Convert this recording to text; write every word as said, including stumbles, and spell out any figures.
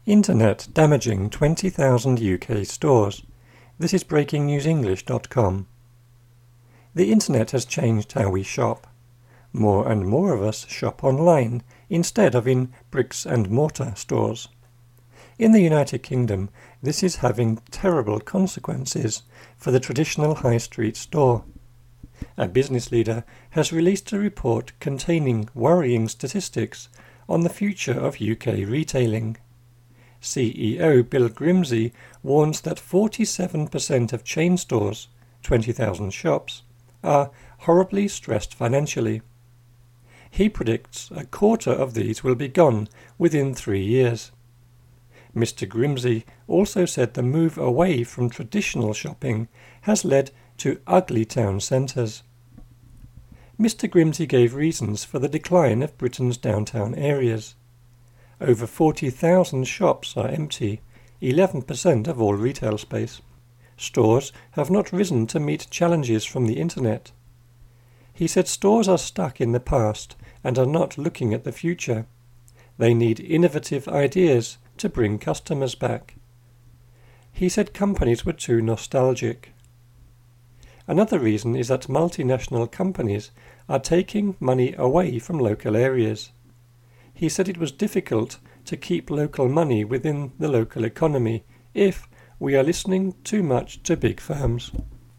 Internet damaging twenty thousand U K stores. This is breaking news english dot com. The Internet has changed how we shop. More and more of us shop online instead of in bricks and mortar stores. In the United Kingdom, this is having terrible consequences for the traditional high street store. A business leader has released a report containing worrying statistics on the future of U K retailing. C E O Bill Grimsey warns that forty-seven percent of chain stores, twenty thousand shops, are horribly stressed financially. He predicts a quarter of these will be gone within three years. Mister Grimsey also said the move away from traditional shopping has led to ugly town centres. Mister Grimsey gave reasons for the decline of Britain's downtown areas. Over forty thousand shops are empty, eleven percent of all retail space. Stores have not risen to meet challenges from the Internet. He said stores are stuck in the past and are not looking at the future. They need innovative ideas to bring customers back. He said companies were too nostalgic. Another reason is that multinational companies are taking money away from local areas. He said it was difficult to keep local money within the local economy if we are listening too much to big firms.